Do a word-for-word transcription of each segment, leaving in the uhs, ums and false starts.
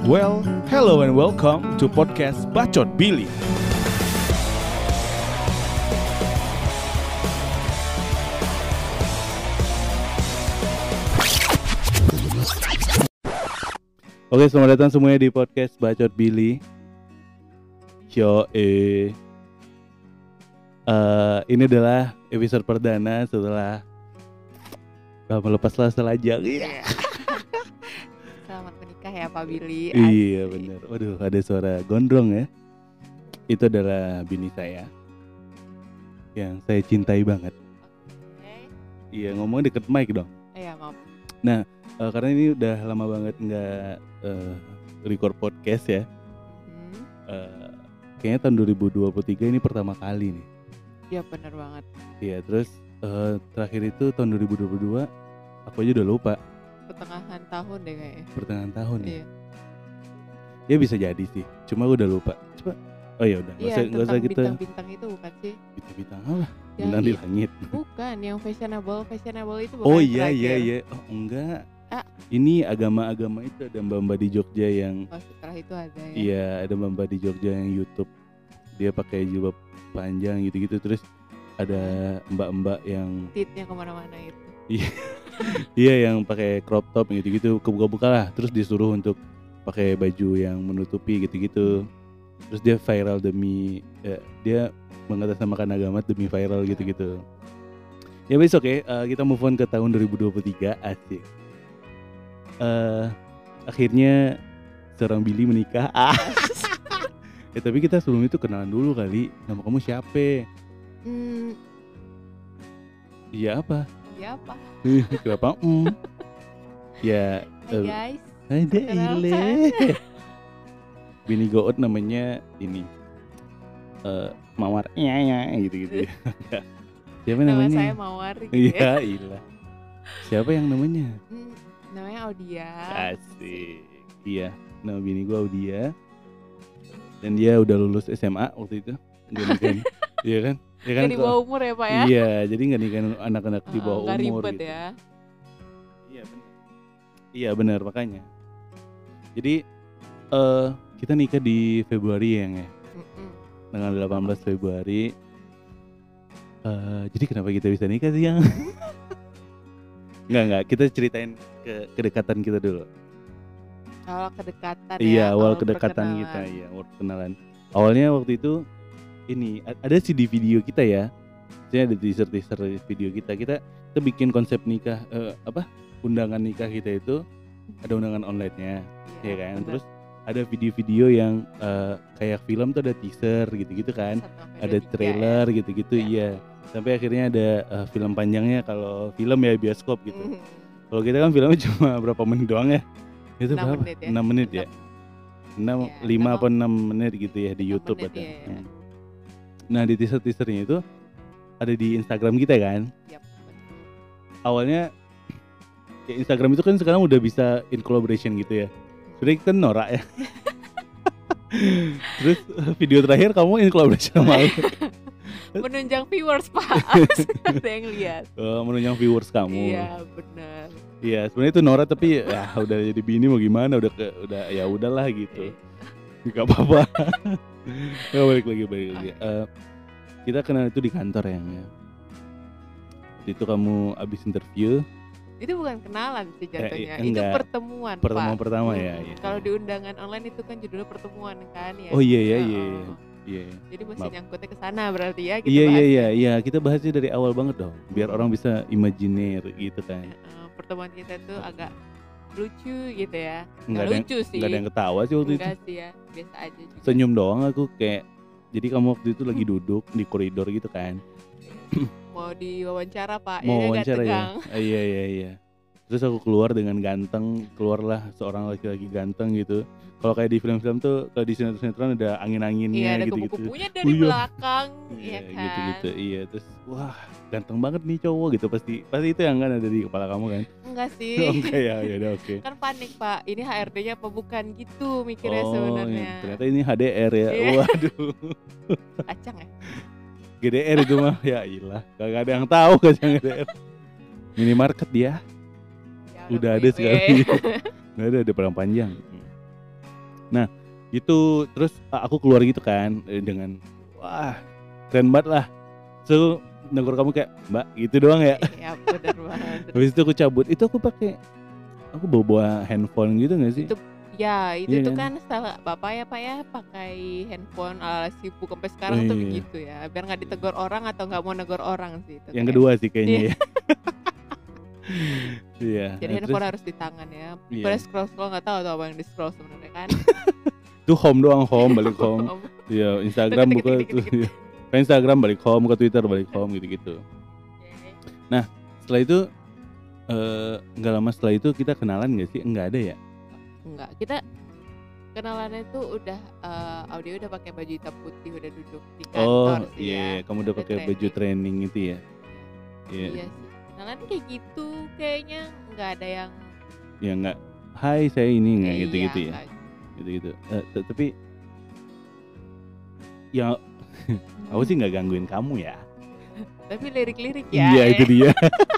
Well, hello and welcome to podcast Bacot Billy. Oke, selamat datang semuanya di podcast Bacot Billy. Yo, eh, uh, ini adalah episode perdana setelah uh, melepas lasa lajang. Yeah. Selamat menikah ya Pak Billy. Iya benar. Waduh, ada suara gondrong ya. Itu adalah bini saya yang saya cintai banget. Okay. Iya, ngomong deket mic dong. Iya, maaf. Nah, uh, karena ini udah lama banget nggak uh, record podcast ya. Hmm. Uh, kayaknya tahun dua ribu dua puluh tiga ini pertama kali nih. Iya, benar banget. Iya, terus uh, terakhir itu tahun dua ribu dua puluh dua. Aku aja udah lupa. Pertengahan tahun deh kayaknya. Pertengahan tahun ya. Iya. Ya bisa jadi sih. Cuma gue udah lupa. Coba. Oh ya udah. Iya, Gak usah, usah kita. bintang-bintang itu bukan sih? Bintang-bintang apa? Ya, Bintang di iya. langit. Bukan, yang fashionable, fashionable itu bukan. Oh yang iya iya terakhir. iya. Oh enggak. Ah. Ini agama-agama itu ada mbak-mbak di Jogja yang. Oh, setelah itu ada ya. Iya, ada mbak-mbak di Jogja yang YouTube. Dia pakai jilbab panjang gitu-gitu, terus ada mbak-mbak yang Titnya kemana-mana itu. iya yang pakai crop top gitu-gitu, kebuka-buka lah, terus disuruh untuk pakai baju yang menutupi gitu-gitu. Terus dia viral demi ya, dia mengatasnamakan agama demi viral gitu-gitu. Ya wes oke, okay. uh, kita move on ke tahun dua ribu dua puluh tiga. Asik. Uh, akhirnya seorang Billy menikah. Ah. Ya tapi kita sebelum itu kenalan dulu kali. Nama kamu siapa? Hmm, Iya apa? ya apa? Kenapa? Mm. Ya. Hai uh, guys. Ada Perkenalkan. ile. Bini goot namanya ini. Uh, Mawar. Iya ya gitu-gitu. Siapa Nama namanya? saya Mawar gitu Iya, ya. ilah. Siapa yang namanya? Hmm, namanya Audia. Asik. Iya, nama bini gua Audia. Dan dia udah lulus S M A waktu itu. Gak nikahin. Iya kan? Iya kan? Gak di bawah umur ya Pak ya? Iya, jadi gak nikahin anak-anak di bawah Nggak umur ribet gitu. ya. Iya benar. Iya benar makanya. Jadi uh, kita nikah di Februari ya, nge? Mm-mm. Tanggal delapan belas Februari. Uh, jadi kenapa kita bisa nikah sih yang? Enggak enggak, kita ceritain ke kedekatan kita dulu. Awal kedekatan Iya, ya. awal kedekatan kita, iya, awal kenalan. Awalnya waktu itu ini a- ada sih di video kita ya. Maksudnya ada teaser-teaser video kita. Kita kita bikin konsep nikah eh, apa? Undangan nikah kita itu ada undangan online-nya, ya kan? bener. Terus ada video-video yang eh, kayak film tuh ada teaser gitu-gitu kan. Satu sampai Ada dua, tiga trailer gitu-gitu, Ya. iya. Sampai akhirnya ada eh, film panjangnya kalau film ya bioskop ya. gitu. Mhm. Kalau kita kan filmnya cuma berapa menit doang ya? Itu Enam berapa? menit ya. enam menit ya? enam, Iya, lima enam apa enam menit gitu ya di enam YouTube menit, ada. iya, iya. Hmm. Nah di teaser-teasernya itu ada di Instagram kita kan. Yap, betul. Awalnya ya Instagram itu kan sekarang udah bisa in collaboration gitu ya. Sudah kita norak ya. Terus video terakhir kamu in collaboration sama aku. Menunjang viewers Pak. Ada yang lihat. Uh, menunjang viewers kamu. Iya benar. Iya sebenarnya itu norak tapi ya udah jadi bini mau gimana udah ke, udah ya udahlah gitu. Gak apa-apa. Gak balik lagi balik lagi. Uh, kita kenal itu di kantor ya. Waktu itu kamu abis interview. Itu bukan kenalan sih Eh, jatuhnya. iya, itu enggak. pertemuan Pertemuan Pak. pertama Hmm, ya, iya. Kalau di undangan online itu kan judulnya pertemuan kan ya. Oh iya iya Oh, iya. oh. Iya. iya. Jadi mesti Maaf. nyangkutnya ke sana berarti ya kita Iya iya bahas. iya iya kita bahasnya dari awal banget dong biar Hmm. orang bisa imajiner gitu kan. Eh, pertemuan kita tuh agak lucu gitu ya. Nggak Nggak ada yang- lucu sih. Nggak ada yang ketawa sih waktu itu. Enggak sih ya, biasa aja juga. Senyum doang aku kayak. Jadi kamu waktu itu lagi duduk di koridor gitu kan. Mau diwawancara Pak, Mau ya nggak wawancara ya. tegang. Ah, iya iya iya. Terus aku keluar dengan ganteng, keluarlah seorang laki-laki ganteng gitu. Kalau kayak di film-film tuh, kalau di sinetron-sinetron ada angin-anginnya Iya, ada gitu-gitu. kupu-kupunya dari Oh, iya. belakang, Iya ya kan. gitu-gitu. Iya terus wah ganteng banget nih cowok gitu pasti pasti itu yang kan ada di kepala kamu kan. Enggak sih. Oke ya ya udah oke. Kan panik Pak, ini H R D-nya apa bukan gitu mikirnya Oh, sebenarnya. iya. Ternyata ini H D R ya. Iya. Waduh. Kacang ya. G D R itu mah ya ilah. Kagak ada yang tahu kacang G D R. Minimarket dia. Ya, Udah Bu, ada iya. sekarang. Nggak ada ada perang panjang. Nah itu terus a- aku keluar gitu kan eh, dengan wah keren banget lah. So negor kamu kayak mbak gitu doang ya. Iya bener banget. Habis itu aku cabut. Itu aku pakai aku bawa bawa handphone gitu nggak sih? Itu ya itu Iya tuh kan? kan salah bapak ya pak ya pakai handphone ala sibuk sampai sekarang tuh Iya. begitu ya biar nggak ditegur orang atau nggak mau negor orang sih itu Yang kayak. kedua sih kayaknya Iya. ya. Iya. Jadi Nah, handphone terus harus di tangan ya. Iya. Pada scroll scroll nggak tahu tuh apa yang di scroll sebenarnya kan. tuh home doang home balik home. Iya Instagram Dikit, buka dikit, dikit, tuh. dikit. Iya. Ke Instagram balik home, ke Twitter balik home gitu-gitu. Setelah itu eh, nggak lama setelah itu kita kenalan nggak sih? Enggak ada ya? Enggak, kita kenalannya tuh udah eh, audio udah pakai baju hitam putih udah duduk di Oh kantor sih iya, ya. kamu udah Udah pakai baju training itu ya? Iya. Iya sih. Kenalan kayak gitu kayaknya nggak ada yang Ya nggak. Hai saya ini nggak eh, gitu-gitu iya, ya? nggak. Gitu-gitu. Eh, t- tapi ya aku sih nggak gangguin kamu ya. Tapi lirik-lirik ya. Iya eh. itu dia.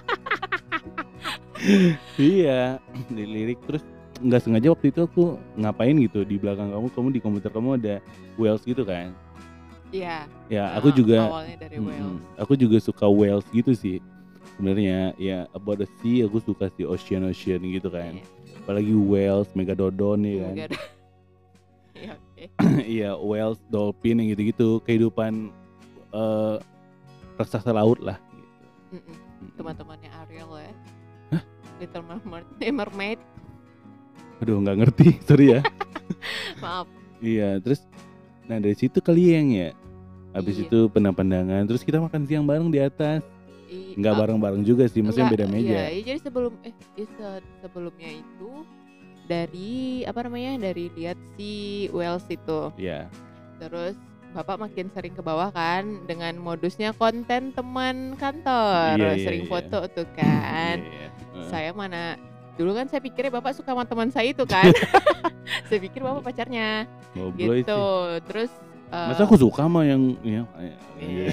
Iya, di lirik terus nggak sengaja waktu itu aku ngapain gitu di belakang kamu, kamu di komputer kamu ada Wales gitu kan? Iya. Ya eh, aku juga, awalnya dari mm-mm, Wales. aku juga suka Wales gitu sih. Sebenarnya ya about the sea aku suka si ocean ocean gitu kan. Iya. Apalagi Wales, Megalodon ya kan. Nggak ada. Iya oke. Iya Wales, dolphin yang gitu-gitu kehidupan eh, raksasa laut lah. Gitu. Mm-mm. Mm-mm. Teman-temannya Ariel ya. Hah? Little Mermaid, eh, Mermaid. Aduh nggak ngerti, sorry ya. Maaf. Iya, terus nah dari situ kali yang ya. Habis Iya. itu pandang-pandangan, terus kita makan siang bareng di atas. I- Nggak ah, bareng-bareng juga sih, maksudnya enggak, beda meja. Iya, iya, jadi sebelum eh iya, se- sebelumnya itu dari apa namanya? Dari lihat si Wales itu. Iya. Terus Bapak makin sering ke bawah kan dengan modusnya konten teman kantor, Iya, iya, sering iya. foto tuh kan. Iya, iya. Heeh. Saya mana dulu kan saya pikirnya Bapak suka sama teman saya itu kan. Saya pikir Bapak pacarnya Ngobloy gitu. sih. Terus eh, Masa aku suka sama yang ya. iya.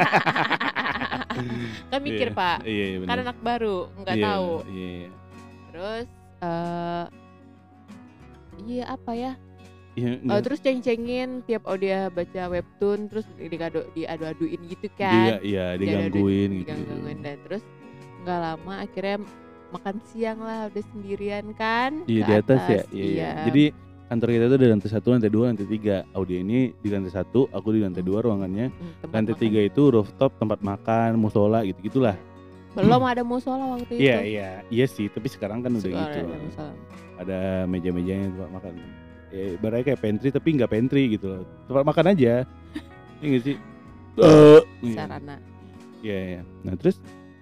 Kan mikir Iya, Pak, Iya, iya benar. kan anak baru nggak Iya, tahu. Iya, iya. Terus eh iya apa ya? Iya, Eh, enggak. terus ceng-cengin tiap oh dia baca webtoon terus digado diadu-aduin gitu Dia kan. iya Diadu-aduin, digangguin gitu. digangguin dan terus nggak lama akhirnya makan siang lah udah sendirian kan Iya ke di atas ya. Iya, iya. Iya. Jadi kantor kita tuh ada lantai satu, lantai dua, lantai tiga. Audio ini di lantai satu, aku di lantai dua ruangannya. Hmm, tempat Lantai makan. tiga itu rooftop tempat makan, musola gitu gitulah. Belum ada musola waktu itu. Iya iya iya sih. Tapi sekarang kan udah Sekarang gitu. ada musola. Ada meja-mejanya tempat makan. Ya, ibaratnya kayak pantry tapi nggak pantry gitu loh. Tempat makan aja. Iya nggak sih? Eh, iya. Sarana. Iya iya. Nah terus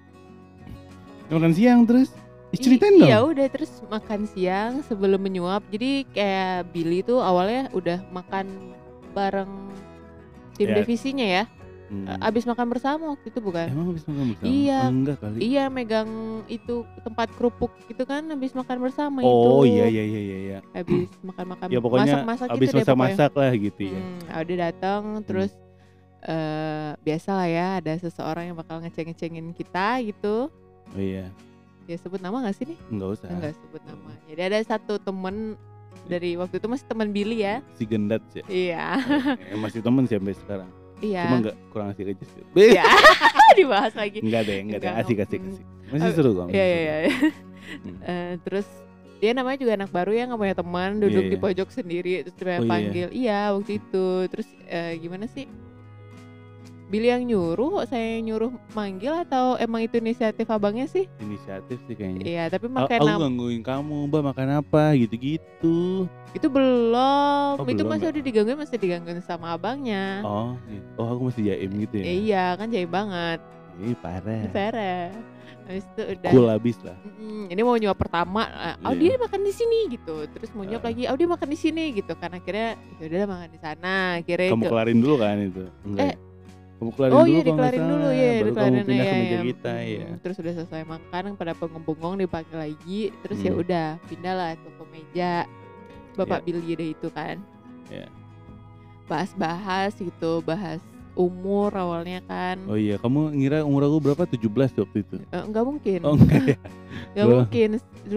makan siang terus. Ih, I- ceritain dong. Iya udah terus makan siang sebelum menyuap. Jadi kayak Billy tuh awalnya udah makan bareng tim Ya. divisinya ya. Hmm. Eh, Abis makan bersama waktu itu bukan? Emang habis makan bersama? Iya. Oh, enggak kali. Iya megang itu tempat kerupuk gitu kan habis makan bersama Oh itu. iya iya iya iya. iya. Habis makan-makan Ya pokoknya masak-masak habis gitu deh pokoknya. masak-masak lah gitu ya. Hmm, udah datang terus eh biasa lah ya ada seseorang yang bakal ngeceng-ngecengin kita gitu. Oh iya. Ya sebut nama gak sih nih? Enggak usah. Enggak sebut nama. Jadi ada satu temen dari waktu itu masih teman Billy ya. Si Gendat ya. Iya. Eh, masih temen sih sampai sekarang. Iya. Cuma enggak kurang asik aja sih. Iya. Dibahas lagi. Enggak deh, enggak deh. Enggak, Asik asik mm. asik. Masih Eh, seru kok. masih Iya seru. iya iya. Hmm. Eh, terus dia namanya juga anak baru ya nggak punya teman duduk Iya, di iya. pojok sendiri terus dia Oh, iya. panggil iya waktu itu terus eh, gimana sih Billy yang nyuruh kok saya yang nyuruh manggil atau emang itu inisiatif abangnya sih Inisiatif sih kayaknya. iya tapi A- makan aku nam- gangguin kamu, Mbak makan apa gitu-gitu. itu belum Oh, itu belum masih ya? udah digangguin masih digangguin sama abangnya Oh, gitu. Oh aku masih jaim gitu ya. Eh, iya kan jahit banget Ih parah. parah habis itu udah Cool abis lah. "Mm-mm, ini mau nyuap pertama, oh dia Iya. makan di sini gitu, terus mau nyuap Ah. lagi, oh dia makan di sini gitu, kan akhirnya ya udah makan di sana, akhirnya Kamu ke- kelarin dulu kan itu? Enggak. Eh, ya? Kamu kelarin oh dulu iya kalau nggak dikelarin dulu salah. ya, Baru dikelarin kamu pindah ya, ke meja ya. kita Hmm, ya. Terus udah selesai makan pada bengong-bengong dipanggil lagi, terus ya Hmm. udah pindah lah tuh ke meja Bapak Billy deh itu kan. Ya. Bahas-bahas gitu, bahas umur awalnya kan. Oh iya, kamu ngira umur aku berapa? tujuh belas waktu itu. Eh, enggak mungkin. Oh enggak ya. Enggak Belum. mungkin. Dulu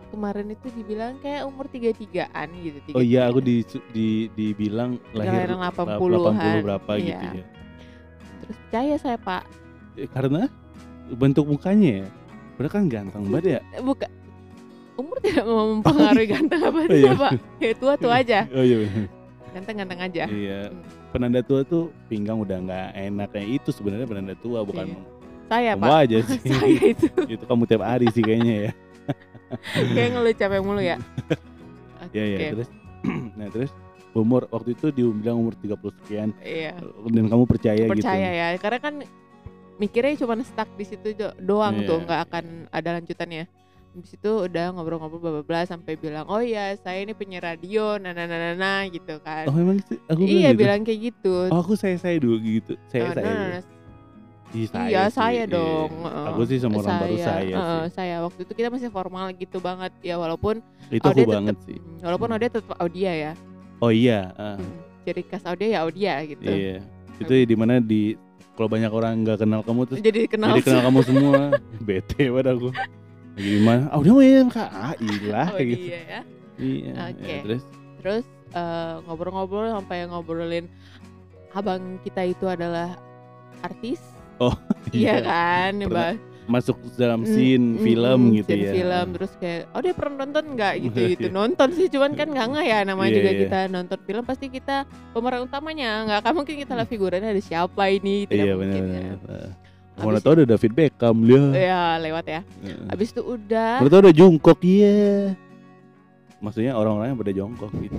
kemarin itu dibilang kayak umur tiga tigaan gitu. Oh iya, aku tiga tiga. di, di dibilang lahir Kelahiran delapan delapan puluhan. puluh berapa Iya. gitu ya. Terus percaya saya Pak. Eh, karena bentuk mukanya ya. Padahal kan ganteng banget ya. Bukan. Umur tidak mempengaruhi ganteng apa Oh, iya. tidak Pak. Ya tua-tua aja. Oh iya bener. Ganteng-ganteng aja. Iya. Hmm. Penanda tua tuh pinggang udah nggak enak kayak itu sebenarnya penanda tua, bukan Iya. Saya kamu Pak. aja sih. Saya itu. Itu kamu tiap hari sih kayaknya ya. Kayak ngeluh capek mulu ya. Iya iya, Oke. terus nah terus umur waktu itu dibilang umur tiga puluh sekian Iya. dan kamu percaya, Percaya gitu. ya. Karena kan mikirnya cuma stuck di situ do- doang Iya. tuh, nggak akan ada lanjutannya. Habis itu udah ngobrol-ngobrol bla bla bla sampai bilang, "Oh iya, saya ini penyiar radio." Nah, nah, nah, nah, nah, gitu kan. Oh memang sih aku bilang Iya, gitu. bilang kayak gitu. Oh aku saya saya dulu gitu. Saya Nah, saya. nah, dulu. nah, nah. Ih, saya Iya, sih, saya iya. dong. heeh. Aku sih sama orang baru saya heeh, sih. saya waktu itu kita masih formal gitu banget ya, walaupun Itu aku Audia banget tetep, sih. mm, walaupun Audia tetap Audia ya. Oh iya, ah, Hmm, Ciri khas Audia ya Audia gitu. iya. Itu ya dimana di kalau banyak orang nggak kenal kamu terus Jadi kenal. jadi kenal kamu semua. Bete banget aku. Lagi di mana? Oh dia main kak. Ah ilah Oh kayak gitu. iya ya. Iya. Oke. Ya, terus Terus eh, ngobrol-ngobrol sampai ngobrolin abang kita itu adalah artis. oh Iya kan, Pernah Mbak. masuk dalam Mm, scene mm, film mm, gitu scene ya. film terus kayak oh dia pernah nonton nggak gitu gitu Iya. nonton sih cuman kan nggak nggak ya namanya Iya, juga iya. kita nonton film pasti kita pemeran utamanya nggak kan mungkin kita lihat figurannya ada siapa ini tidak Iya mungkin benar ya. benar. Habis Mana tahu ada David Beckham dia. Ya lewat ya. Habis itu udah Mana tahu ada Jungkook iya. Maksudnya orang-orang yang pada jongkok gitu.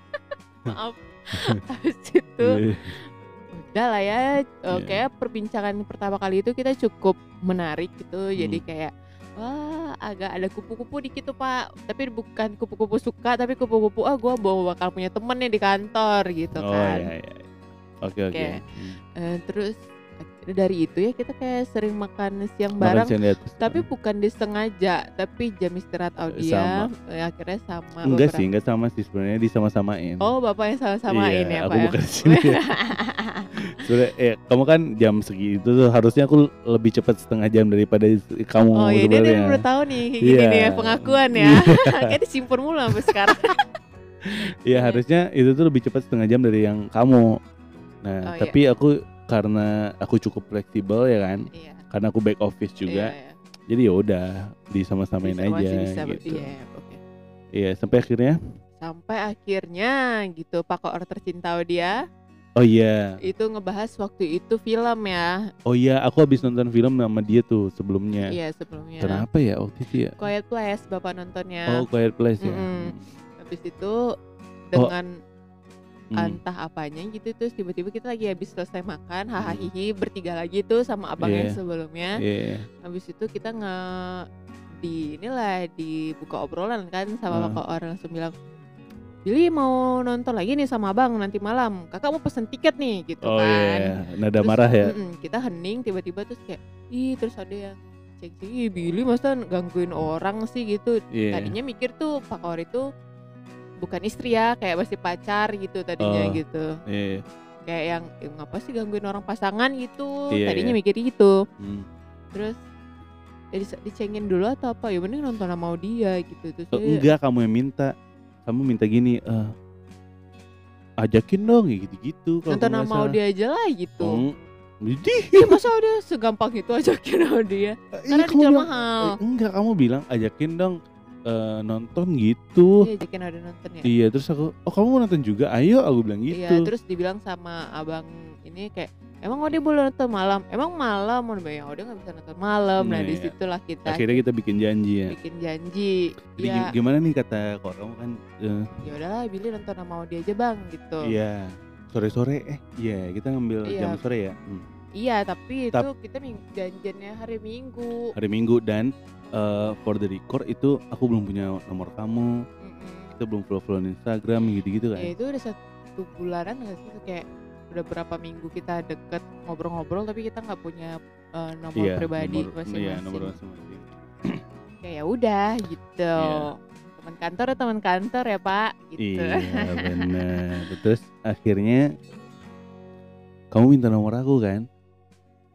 maaf. Habis itu Iya. udah lah ya eh, Iya. kayak perbincangan pertama kali itu kita cukup menarik gitu jadi Hmm. kayak wah agak ada kupu-kupu dikit tuh Pak tapi bukan kupu-kupu suka tapi kupu-kupu ah gue bawa bakal punya temen nih di kantor gitu Oh kan. iya iya. Oke oke. Oke. Hmm. Eh, terus akhirnya dari itu ya kita kayak sering makan siang Makan bareng siang di atas. tapi bukan disengaja tapi jam istirahat Audia eh, akhirnya sama Enggak beberapa- sih, enggak sama sih sebenarnya disama-samain. Oh bapak yang sama-samain Iya, ya aku Pak ya? bukan di sini ya. Sebenarnya eh, kamu kan jam segitu tuh harusnya aku lebih cepat setengah jam daripada kamu Oh iya dia, dia sebenarnya. udah tahu nih kayak gini Iya. nih ya pengakuan ya. Kayak disimpan mulu sampai sekarang. Iya harusnya itu tuh lebih cepat setengah jam dari yang kamu. Nah Oh, tapi aku karena aku cukup fleksibel ya kan, Iya. karena aku back office juga, Iya, iya. jadi ya udah disama-samain Bisa, aja masih bisa, gitu. Iya, oke. Iya sampai akhirnya, Sampai akhirnya gitu Pak Koor tercinta dia oh iya, itu ngebahas waktu itu film ya. oh iya aku habis nonton film sama dia tuh sebelumnya. Iya sebelumnya. Kenapa ya waktu itu ya? Quiet Place Bapak nontonnya. Oh Quiet Place ya. Mm-mm. Habis itu dengan Hmm. entah apanya gitu terus tiba-tiba kita lagi habis selesai makan hahaha hihi bertiga lagi tuh sama abangnya Iya. sebelumnya. Iya. Habis itu kita nge di inilah dibuka obrolan kan sama Hmm. Pak Koor langsung bilang Billy mau nonton lagi nih sama abang nanti malam kakak mau pesen tiket nih gitu Oh kan. iya, nada Terus, marah ya. mm-mm, kita hening tiba-tiba terus kayak ih terus ada yang cek ih Billy masa gangguin orang sih gitu. Iya. Tadinya mikir tuh Pak Koor itu bukan istri ya kayak masih pacar gitu tadinya Oh. gitu. Iya. Kayak yang eh, ngapa sih gangguin orang pasangan gitu. Iya, Tadinya iya. mikir gitu. Hmm. Terus ya dis- dicengin dulu atau apa ya mending nonton sama dia gitu terus Oh, dia- enggak kamu yang minta, kamu minta gini, eh ajakin dong ya gitu-gitu. kalau nonton kamu nggak sama salah. dia aja lah gitu. Hmm. Jadi, Iya masa dia segampang itu ajakin sama dia karena iya, kamu dijual bilang, mahal. eh, enggak kamu bilang ajakin dong eh, nonton gitu. Iya ajakin ada nonton ya. Iya terus aku, oh kamu mau nonton juga? Ayo aku bilang gitu. Iya terus dibilang sama abang ini kayak emang Ode boleh nonton malam? Emang malam? Mau ya Ode nggak bisa nonton malam. Nah Iya. disitulah kita Akhirnya kita bikin janji ya. bikin janji. Jadi Ya gim- gimana nih kata kok kamu kan? eh, ya udahlah Billy nonton sama Ode aja bang gitu. Iya sore-sore eh iya kita ngambil Iya. jam sore ya. Hmm. Iya tapi itu Tap- kita ming- janjiannya hari Minggu. Hari Minggu dan eh, for the record itu aku belum punya nomor kamu, Mm-mm. kita belum follow-follow Instagram gitu-gitu kan. Ya itu udah satu bulanan nggak sih kayak udah berapa minggu kita deket ngobrol-ngobrol tapi kita nggak punya uh, nomor Iya, pribadi nomor- masing-masing. Iya, nomor masing-masing. Kayak ya udah gitu. Iya. Teman kantor ya teman kantor ya Pak. Gitu. Iya, benar. Terus akhirnya kamu minta nomor aku kan?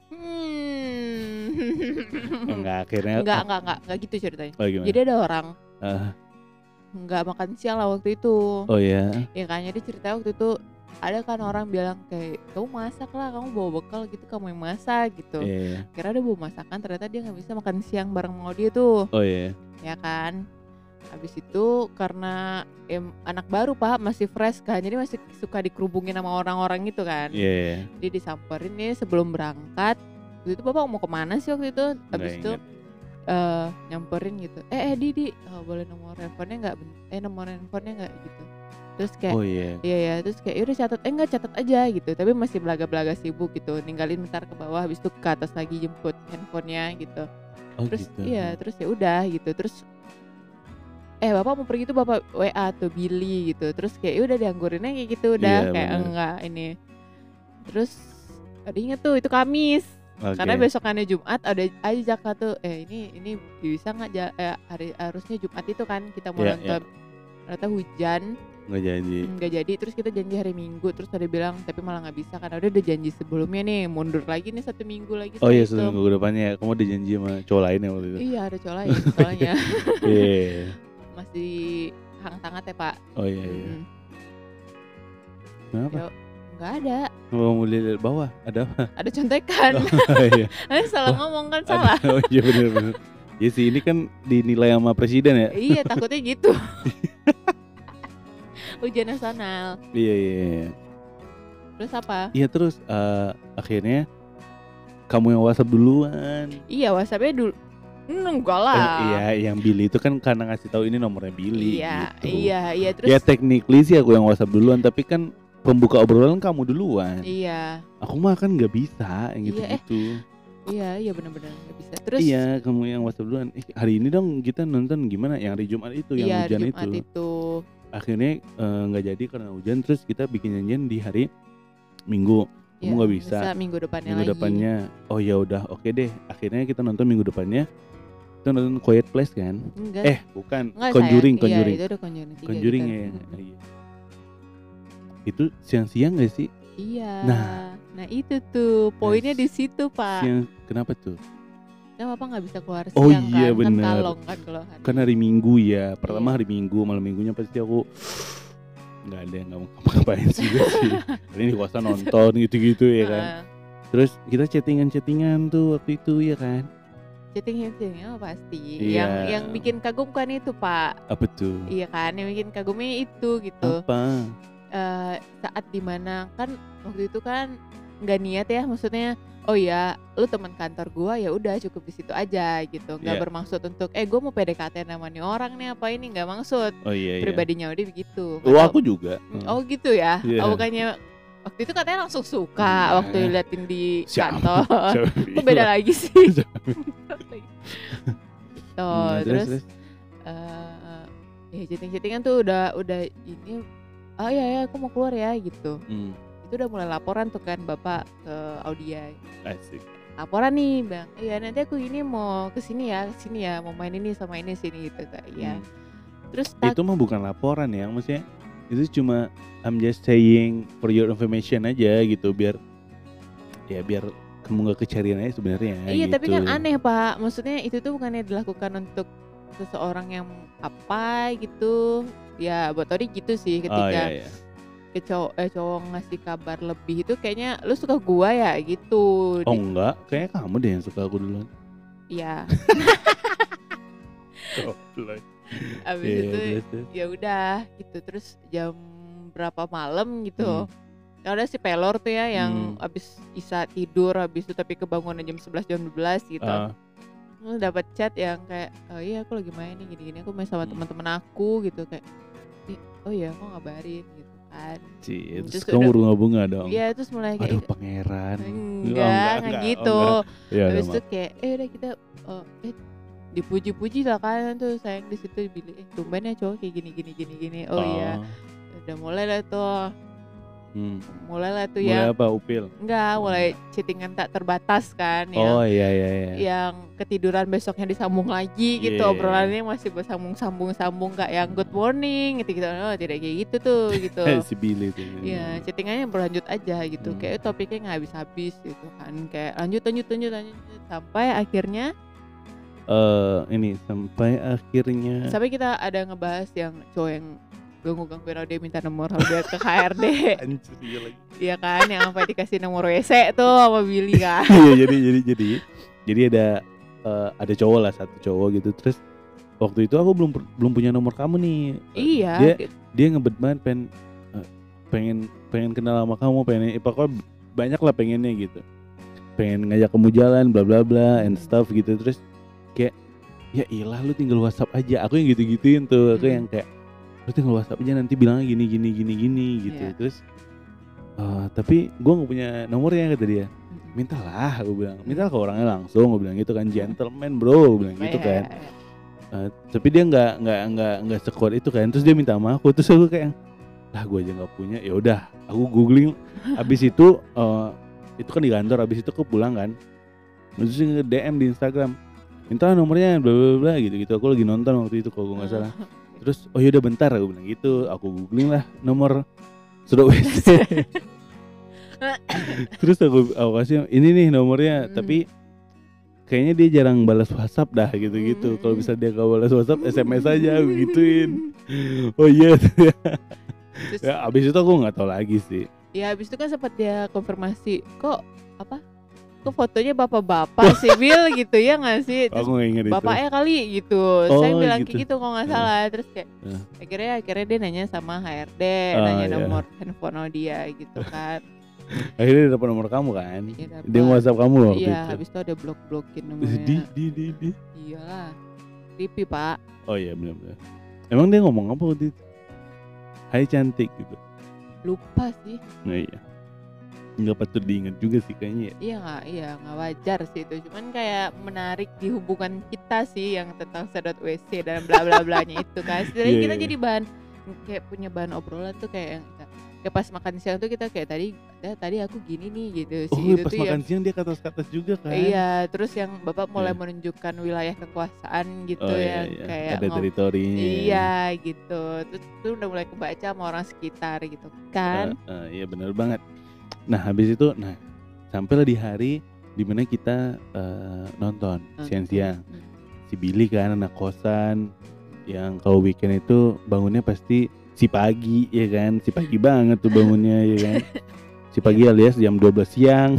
Hmm. Enggak, akhirnya Enggak, enggak, enggak, enggak gitu ceritanya. Oh, gimana? Jadi ada orang Ah, nggak makan siang lah waktu itu. oh ya. Ya kan, jadi ceritanya waktu itu ada kan orang bilang kayak kamu masak lah, kamu bawa bekal gitu, kamu yang masak gitu. Iya, iya. Kira dia bawa masakan, ternyata dia nggak bisa makan siang bareng mau dia tuh, Oh iya. ya kan. Habis itu karena em, anak baru pak, masih fresh kan, jadi masih suka dikerubungin sama orang-orang gitu kan. Iya, iya. Jadi disamperin nih sebelum berangkat. Waktu itu bapak mau kemana sih waktu itu? Habis Nggak itu ingat. eh, nyamperin gitu. Eh, eh Didi, oh, boleh nomor handphonenya nggak? Ben- Eh nomor handphonenya nggak gitu. Terus kayak Oh iya. iya ya, terus kayak yaudah catat, eh enggak catat aja gitu. Tapi masih belaga-belaga sibuk gitu. Ninggalin bentar ke bawah, habis itu ke atas lagi jemput handphonenya gitu. Oh Terus gitu. iya, terus ya udah gitu. Terus eh bapak mau pergi tuh bapak W A tuh Billy gitu. Terus kayak ya udah dianggurinnya kayak gitu udah Iya, kayak bener. enggak ini. Terus ada inget tuh itu Kamis. Oke. Karena besokannya Jumat ada aja Jaka tuh eh ini ini bisa nggak ja- eh, hari harusnya Jumat itu kan kita mau Iya, nonton. Ternyata hujan, Nggak jadi. nggak jadi. Terus kita janji hari Minggu, terus ada bilang tapi malah nggak bisa karena udah udah janji sebelumnya nih, mundur lagi nih satu minggu lagi. Oh setelah iya, itu. seminggu depannya kamu udah janji sama cowok lain ya waktu itu. Iya ada cowok lain soalnya Iya. masih hangat-hangat ya pak. Oh iya, iya. Mm, Kenapa? ya, nggak ada, Kalau kamu lihat bawah ada apa? ada contekan. Oh iya. Eh salah Wah, ngomong kan Ada. salah. Oh iya, benar-benar. Ya sih, ini kan dinilai sama presiden ya. Iya takutnya gitu. Ujian nasional. Iya, iya, iya. Terus apa? Iya, terus eh, akhirnya kamu yang WhatsApp duluan. Iya WhatsAppnya dulu. Hmm, enggak Eh, lah. iya, yang Billy itu kan karena ngasih tahu ini nomornya Billy Iya, gitu. iya, iya terus. Ya technically sih aku yang WhatsApp duluan, tapi kan pembuka obrolan kamu duluan. Iya, Aku mah kan nggak bisa yang Iya, eh. gitu-gitu. iya, iya benar-benar nggak bisa. Terus Iya, kamu yang WhatsApp duluan. Eh, hari ini dong kita nonton gimana? Yang hari Jumat itu, yang iya, hari hujan Jumat itu. itu. Akhirnya eh, nggak jadi karena hujan, terus kita bikin janjian di hari Minggu. Kamu Ya, nggak bisa. minggu depannya Minggu lagi. depannya, oh ya udah, oke deh. Akhirnya kita nonton minggu depannya. Kita nonton Quiet Place kan? Enggak. Eh, bukan. Enggak, Conjuring, sayang. Conjuring. Iya, itu udah Conjuring tiga Conjuring kita. ya. Mm. Iya. Itu siang-siang gak sih? Iya. Nah. Nah, itu tuh poinnya Nah, di situ, Pak. Siang, kenapa tuh? Nah, Bapak nggak bisa keluar Oh siang iya, kan? bener. Kan kalong kan kalau hari. Kan hari Minggu ya. Pertama Iya. hari Minggu, malam Minggunya pasti aku nggak ada yang nggak mau ngapain sih gue sih. Hari ini kuasa nonton gitu-gitu ya kan. Heeh. Terus kita chattingan-chattingan tuh waktu itu ya kan. Chatting-chattingnya pasti. Iya. Yang yang bikin kagum kan itu, Pak. Apa tuh? Iya kan, yang bikin kagumnya itu gitu. Apa? Eh, saat dimana kan waktu itu kan nggak niat ya, maksudnya oh ya lu teman kantor gua ya udah cukup di situ aja gitu, nggak Iya. bermaksud untuk eh gua mau P D K T sama nih orang nih apa ini, nggak maksud. Oh iya iya. Pribadinya udah begitu. Oh, aku juga. Oh gitu ya. Iya. Oh, bukannya waktu itu katanya langsung suka Iya. waktu liatin di Siapa? kantor. Siapa Kok beda bilang? lagi sih? Tuh, Nah, terus, terus, eh ya chatting-chattingan tuh udah udah ini oh iya ya aku mau keluar ya gitu. Hmm, Itu udah mulai laporan tuh kan bapak ke Audia. asik. Laporan nih bang, iya nanti aku ini mau kesini ya, kesini ya, mau main ini sama ini sini gitu kan. Iya. Hmm. Terus tak, Itu mah bukan laporan ya, maksudnya itu cuma I'm just saying for your information aja gitu, biar ya biar kamu gak kecarian aja sebenarnya. iya gitu. tapi kan aneh pak, maksudnya itu tuh bukannya dilakukan untuk seseorang yang apa gitu. Ya buat Odi gitu sih Oh ketika iya iya. ke cowok eh cowok ngasih kabar lebih itu kayaknya lu suka gua ya gitu. Oh Di- enggak, kayaknya kamu deh yang suka aku duluan. Iya. Goblok. Abis Iya, itu terus, terus. ya udah gitu, terus jam berapa malam gitu. Hmm. Ya udah si pelor tuh ya yang Hmm. abis Isa tidur habis itu tapi kebangunan jam sebelas jam dua belas gitu. Ah, Lu dapat chat yang kayak oh iya aku lagi main nih gini-gini, aku main sama Hmm. teman-teman aku gitu kayak "Ih, oh iya aku ngabarin gitu kan. Cie, Hmm, terus terus kamu udah- berbunga-bunga dong. Iya terus mulai kayak Aduh pangeran. enggak, Oh, enggak, enggak, gitu. oh, enggak. Ya, Habis udah, itu maaf. kayak eh udah kita oh, eh dipuji-puji lah kan tuh sayang di situ bilang eh tumben ya cowok kayak gini gini gini gini. Oh, iya. Udah mulai lah tuh. Hmm. Mulai lah tuh Mulai ya. apa upil? Enggak, mulai chattingan tak terbatas kan Oh yang iya iya iya. yang ketiduran besoknya disambung lagi gitu, Iya. obrolannya masih bersambung-sambung-sambung kayak yang good morning gitu-gitu. Oh, tidak kayak gitu tuh gitu. si Billy tuh. Iya, chattingannya berlanjut aja gitu. Hmm. Kayak topiknya nggak habis-habis gitu kan. Kayak lanjut lanjut lanjut lanjut sampai akhirnya eh ini sampai akhirnya Sampai kita ada ngebahas yang cowok yang ganggu-gangguin kalau dia minta nomor kalau dia ke K R D. anjir iya lagi. Iya kan, yang sampai dikasih nomor W C tuh sama Billy kan. Iya jadi jadi jadi jadi ada eh, ada cowok lah, satu cowok gitu. Terus waktu itu aku belum belum punya nomor kamu nih. Iya. Dia dia ngebet banget pengen eh, pengen pengen kenal sama kamu, pengen eh, pokoknya banyak lah pengennya gitu. Pengen ngajak kamu jalan bla bla bla and stuff gitu. Terus kayak ya ilah lu tinggal WhatsApp aja. Aku yang gitu-gituin tuh. Aku Hmm. yang kayak lu tinggal WhatsApp aja, nanti bilangnya gini gini gini gini gitu. Iya. Terus eh, tapi gue nggak punya nomornya kata dia. Mm-mm. Mintalah, gue bilang. Minta ke orangnya langsung, gue bilang gitu kan, gentleman bro, gue bilang gitu Iya, kan. iya, iya. Uh, tapi dia nggak nggak nggak nggak sekuat itu kan. Terus dia minta sama aku, terus aku kayak lah gue aja nggak punya. Ya udah, aku googling. Abis itu uh, itu kan di kantor. Abis itu aku pulang kan, terus nge D M di Instagram, minta nomornya bla bla bla gitu gitu. Aku lagi nonton waktu itu kalau gue nggak salah. Terus oh yaudah bentar, aku bilang gitu. Aku googling lah nomor sudut W C. Terus aku aku kasih ini nih nomornya, Hmm. tapi kayaknya dia jarang balas WhatsApp dah gitu-gitu. Hmm. Kalau bisa dia gak balas WhatsApp, S M S aja aku gituin. Oh iya. Terus Ya abis itu aku nggak tahu lagi sih. ya habis itu kan sempat dia konfirmasi, kok apa? Kok fotonya bapak-bapak sih Bill gitu ya nggak sih? Terus Aku nggak ingat itu. bapaknya kali gitu. Oh, Saya bilang gitu. kayak gitu kalau nggak Eh. salah. Terus kayak Eh. akhirnya akhirnya dia nanya sama H R D, Ah, nanya iya. nomor handphone dia gitu kan. Akhirnya dia dapat nomor kamu kan? Iya, dapet. Dia WhatsApp kamu waktu Iya, itu. habis itu ada blok-blokin Di nomornya. di di di. Iyalah. Creepy, Pak. Oh iya benar-benar. Emang dia ngomong apa waktu itu? Hai cantik gitu. Lupa sih. Nah iya. Nggak patut diingat juga sih kayaknya. Ya. Iya nggak, iya nggak wajar sih itu. Cuman kayak menarik di hubungan kita sih yang tentang sedot W C dan bla bla blanya itu kan. Sebenarnya Iya, kita iya. jadi bahan kayak punya bahan obrolan tuh kayak yang kayak pas makan siang tuh kita kayak tadi eh, tadi aku gini nih gitu Oh sih. iya, Itu pas tuh makan yang siang dia ke atas-atas juga kan? iya, terus yang Bapak mulai Iya. menunjukkan wilayah kekuasaan gitu Oh yang iya, iya. kayak Ada ngom- teritorinya. iya gitu. Terus tuh udah mulai kebaca sama orang sekitar gitu kan. Eh, eh, iya benar banget. Nah habis itu, nah sampailah di hari dimana kita eh, nonton siang-siang. Hmm. Si Billy kan anak kosan yang kalau weekend itu bangunnya pasti si pagi ya kan, si pagi banget tuh bangunnya ya kan. Si pagi alias jam dua belas siang,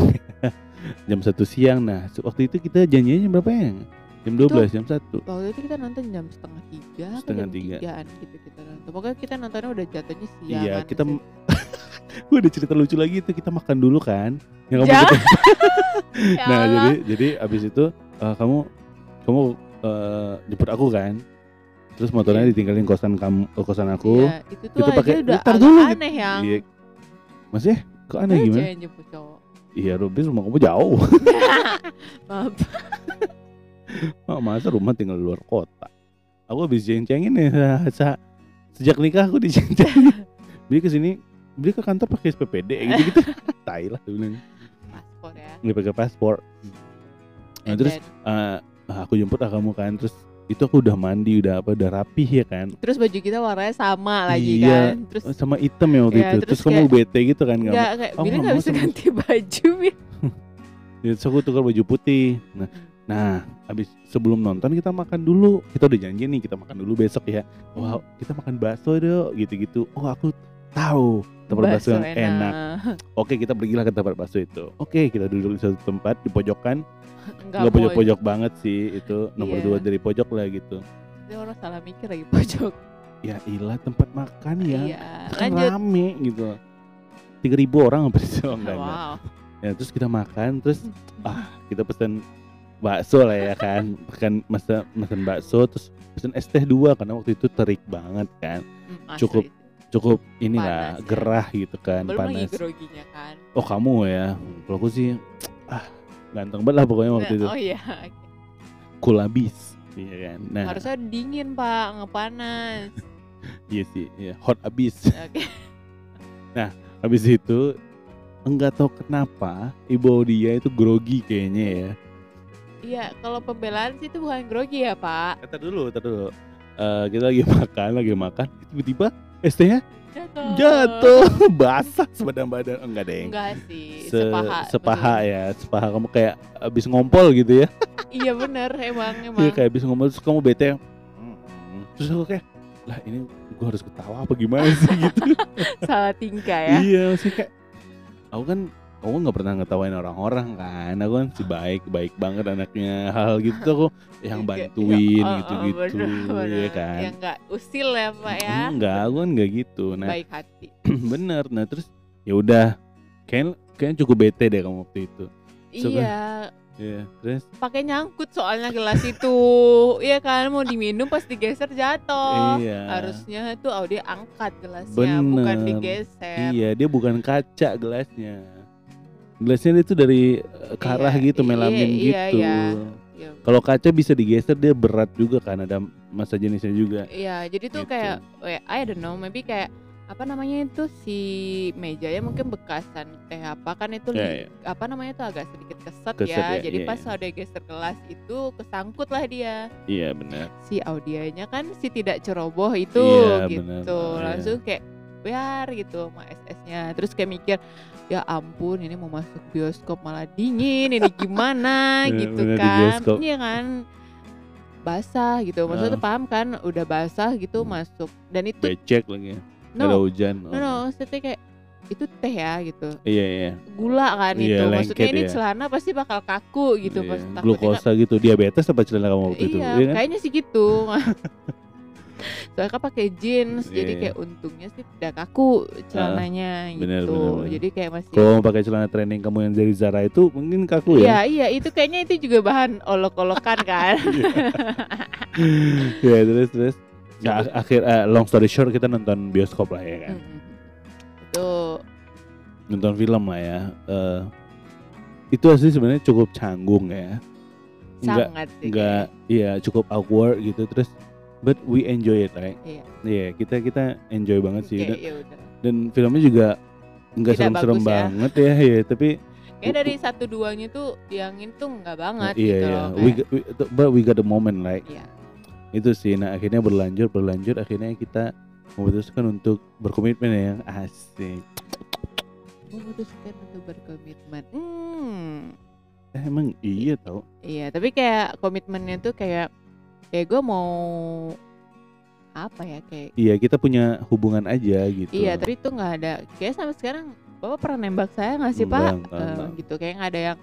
jam satu siang. Nah waktu itu kita janjinya berapa ya? Jam dua belas, jam satu. Waktu itu kita nonton jam setengah tiga, apa Setengah jam tiga. tigaan gitu kita nonton. Pokoknya kita nontonnya udah jatuhnya siang. Iya kan, kita sih. gue ada cerita lucu lagi tuh, kita makan dulu kan yang kamu Jangan. gitu. Ya Nah Allah. jadi jadi abis itu eh, kamu kamu eh, jemput aku kan, terus motornya Iya. ditinggalin kosan kamu eh, kosan aku. Iya, itu tuh Itu aja pakai udah ntar agak dulu aneh yang Iya. Maksudnya kok aneh eh, gimana? cewek jemput cowok. Iya Robis rumah kamu jauh. Maaf. Oh, masa rumah tinggal di luar kota. Aku habis ceng-cengin ya sa- sejak nikah aku diceng-cengin. Beli ke sini, beli ke kantor pakai S P P D gitu-gitu. Tai lah dia bilang. Paspor ya. Nggak pakai paspor. Nah, And terus then- eh, aku jemput ah kamu kan, terus itu aku udah mandi, udah apa, udah rapih ya kan. terus baju kita warnanya sama lagi Iya. kan. Terus Sama hitam ya waktu Iya, itu. terus Terus, kamu kayak- bete gitu kan kamu. nggak kayak Oh, Billy nggak nggak mau bisa sama- ganti baju Bil. Ya, terus aku tukar baju putih. Nah, nah, habis sebelum nonton kita makan dulu. Kita udah janji nih kita makan dulu besok ya. Wah, kita makan bakso dong, gitu-gitu. Oh, aku tahu tempat bakso yang enak. Oke, kita pergilah ke tempat bakso itu. Oke, kita duduk di satu tempat di pojokan. Enggak Nggak pojok-pojok banget sih, itu nomor Iya. dua dari pojok lah gitu. Orang salah mikir lagi pojok. Ya ilah, tempat makan ya. Iya. Kan Lanjut. rame gitu. tiga ribu orang hampir itu. Enggak, enggak. Wow. Ya terus kita makan, terus ah kita pesen bakso lah ya kan. Makan masa pesan bakso, terus pesen es teh dua karena waktu itu terik banget kan. Hmm, asli Cukup sih. Cukup inilah Panas ya. gerah gitu kan, Belum lagi panas. groginya kan. Oh kamu ya, kalau aku sih ah ganteng banget lah pokoknya waktu itu. Nah, oh iya. Cool abis, iya kan. Nah, Harusnya dingin Pak, nggak panas. iya sih, iya, hot abis. Oke. Habis itu enggak tahu kenapa ibu dia itu grogi kayaknya ya. Iya, kalau pembelaan sih itu bukan grogi ya Pak. Kata dulu, kata dulu. Eh, kita lagi makan, lagi makan, tiba-tiba Es tehnya Jatuh. jatuh, basah sebadan-badan. Enggak deh. Enggak sih, Se- sepaha. sepaha bener. ya, sepaha kamu kayak abis ngompol gitu ya. Iya bener, emang Iya emang. kayak abis ngompol terus kamu bete. Hmm. Terus aku kayak, lah ini gue harus ketawa apa gimana sih gitu. Salah tingkah ya. Iya maksudnya kayak, aku kan aku nggak pernah ngetawain orang-orang kan. Aku kan si baik baik banget anaknya. Hal gitu tuh aku yang bantuin Ya, oh, oh, gitu-gitu, bener, bener. ya kan. Yang nggak usil ya Pak ya. Enggak, aku kan nggak gitu. Nah Baik hati. bener. Nah terus ya udah, kayak kayaknya cukup bete deh kamu waktu itu. So, Iya, Iya, terus pakai nyangkut soalnya gelas itu. Iya kan, mau diminum pas digeser jatuh. iya. Harusnya tuh Audia angkat gelasnya, Bener. bukan digeser. Iya, dia bukan kaca gelasnya. Gelasnya itu dari eh, karah Iya, gitu, melamin iya, gitu. iya, iya. Kalau kaca bisa digeser, dia berat juga kan, ada masa jenisnya juga. Iya, jadi tuh Gitu. kayak, eh, I don't know, maybe kayak apa namanya itu si mejanya mungkin bekasan teh apa kan itu Iya, li- iya. apa namanya itu agak sedikit keset, Keset ya. ya, Jadi iya, pas iya. Audia geser gelas itu kesangkut lah dia. Iya benar. Si Audianya kan si tidak ceroboh itu Iya, gitu. benar. Iya. Langsung kayak biar gitu sama es esnya. Terus kayak mikir, ya ampun ini mau masuk bioskop malah dingin, ini gimana Bener- gitu bener di kan. bioskop. Iya kan. Basah gitu. Maksudnya Ah. paham kan udah basah gitu masuk. Dan itu Becek lagi. no, Ada hujan. no, no, maksudnya kayak itu teh ya gitu. Iya iya. Gula kan Iya, itu. Maksudnya lengket ini ya. celana pasti bakal kaku gitu Iya, pas takutnya glukosa gitu, diabetes apa celana kamu waktu itu? iya, Iya kan? kayaknya sih gitu. Soalnya kan pakai jeans, Iya, jadi iya. kayak untungnya sih tidak kaku celananya gitu. bener, bener, bener. Jadi kayak masih Kalau mau pakai celana training kamu yang dari Zara itu mungkin kaku Iya, ya. iya, itu kayaknya itu juga bahan olok-olokan kan. Ya terus terus. Ya, ak- akhir eh, long story short kita nonton bioskop lah ya kan. Mm-mm. Itu Nonton film lah ya. Eh, itu asli sebenarnya cukup canggung ya. Enggak sangat sih. enggak iya cukup awkward gitu terus but we enjoy it right. Iya. Iya, kita kita enjoy banget sih. Kayak Dan, ya udah. dan filmnya juga enggak Tidak serem-serem bagus ya. banget ya, ya, tapi Kayak dari satu duanya tuh yang itu enggak banget iya gitu iya. loh. We, kayak- got- we, but we got the moment like. Iya. Itu sih, nah akhirnya berlanjut berlanjut akhirnya kita memutuskan untuk berkomitmen ya, asik. Memutuskan untuk berkomitmen. Hmm. Eh, emang iya tau. Iya, tapi kayak komitmennya tuh kayak kayak gue mau apa ya kayak Iya, kita punya hubungan aja gitu. iya, tapi itu nggak ada. Kayak sampai sekarang Bapak pernah nembak saya nggak sih Enggak, Pak? enggak, Eh, enggak. gitu kayak nggak ada yang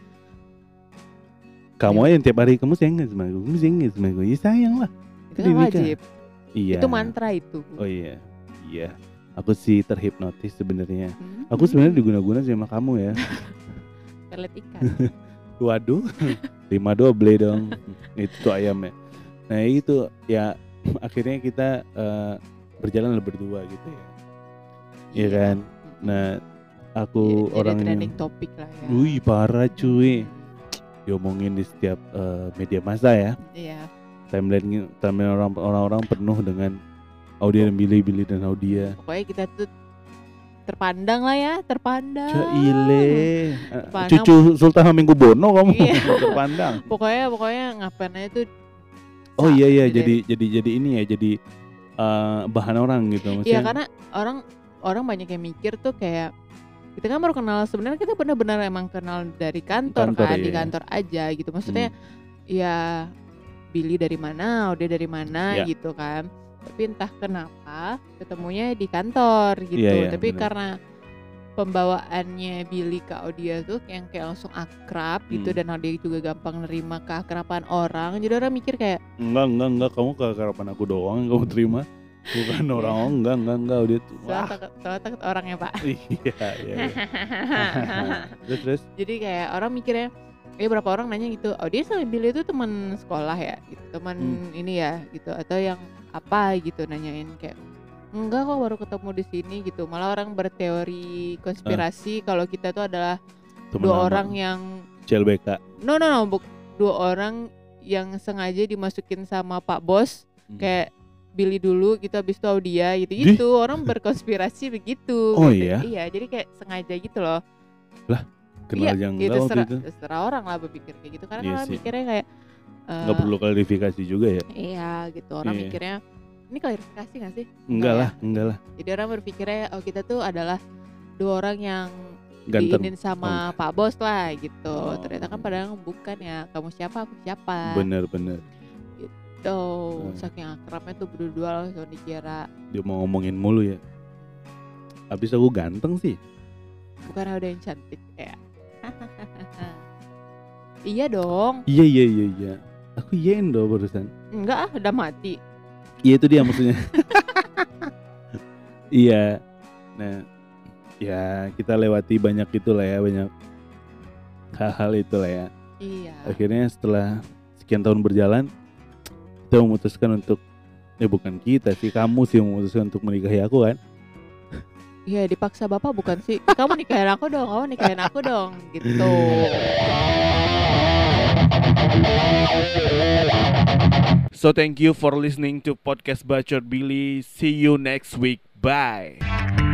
Kamu aja yang tiap hari kamu sayang nggak sama aku, kamu sayang nggak sama aku, ya sayang lah. itu Udah kan nikah. wajib. Iya. Itu mantra itu. Oh iya, iya. Aku sih terhipnotis sebenarnya. Hmm. Aku sebenarnya diguna-guna sama kamu ya. Pelet ikan. Waduh, lima double dong. Itu tuh ayamnya. Nah itu ya akhirnya kita eh, berjalan berdua gitu ya. Iya kan? Nah aku Jadi orang trending yang, topik lah ya. wih parah cuy, diomongin di setiap eh, media massa ya. Iya. Timeline timeline orang orang-orang penuh dengan Audia dan Billy, Billy dan Audia. Pokoknya kita tuh terpandang lah ya, terpandang. Caile, Terpandang. cucu Sultan Hamengkubuwono kamu Iya. terpandang. Pokoknya pokoknya ngapain aja tuh. Oh iya iya, Gitu jadi jadi jadi ini ya, jadi eh, bahan orang gitu Iya maksudnya. karena orang orang banyak yang mikir tuh kayak kita kan baru kenal sebenarnya kita benar-benar emang kenal dari kantor, Kantor, kan di iya. kantor aja gitu maksudnya Hmm. ya Billy dari mana, Ode dari mana Ya. gitu kan. Tapi entah kenapa ketemunya di kantor gitu. Iya, iya, Tapi bener. karena pembawaannya Billy ke Audia tuh yang kayak langsung akrab gitu Hmm. dan Audia juga gampang nerima keakraban orang. Jadi orang mikir kayak Enggak enggak enggak, kamu keharapan aku doang yang kamu terima. Bukan orang, oh, enggak enggak enggak Audia tuh. soalnya Wah. takut, soalnya takut orangnya Pak. Iya iya. iya. Terus terus Jadi kayak orang mikirnya eh berapa orang nanya gitu, oh dia sama Billy itu teman sekolah ya gitu, teman Hmm. ini ya gitu, atau yang apa gitu nanyain kayak enggak kok baru ketemu di sini gitu. Malah orang berteori konspirasi kalau kita tuh adalah temen dua lama. orang yang C L B K. no no no buk- dua orang yang sengaja dimasukin sama Pak Bos Hmm. kayak Billy dulu gitu habis itu Audia gitu gitu orang berkonspirasi begitu. Oh gitu. iya? Iya jadi kayak sengaja gitu loh. Kenal Iya, yang ya enggak waktu terserah, itu. terserah orang lah berpikir kayak gitu karena Iya orang sih. mikirnya kayak eh, Enggak perlu klarifikasi juga ya. iya gitu orang Iya. mikirnya Ini klarifikasi gak sih? Enggak ya? lah, enggak lah. Jadi orang berpikirnya oh kita tuh adalah dua orang yang Ganteng. diinin sama Pak Bos lah gitu. Oh. Ternyata kan padahal bukan ya. Kamu siapa, aku siapa. Bener-bener. Gitu. Hmm. Saking akrabnya tuh berdua langsung dikira. Dia mau ngomongin mulu ya. Abis aku ganteng sih. Bukan ada yang cantik ya. Iya dong. Iya iya iya iya. Aku iyain dong barusan. Enggak ah, udah mati. Iya itu dia maksudnya. Iya. Nah, ya kita lewati banyak itulah ya, banyak hal-hal itulah ya. Iya. Akhirnya setelah sekian tahun berjalan, kita memutuskan untuk, ya bukan kita sih, kamu sih memutuskan untuk menikahi aku kan? Iya dipaksa bapak bukan sih. Kamu nikahin aku dong, kamu nikahin aku dong, gitu. So thank you for listening to podcast Bacot Billy. See you next week. Bye.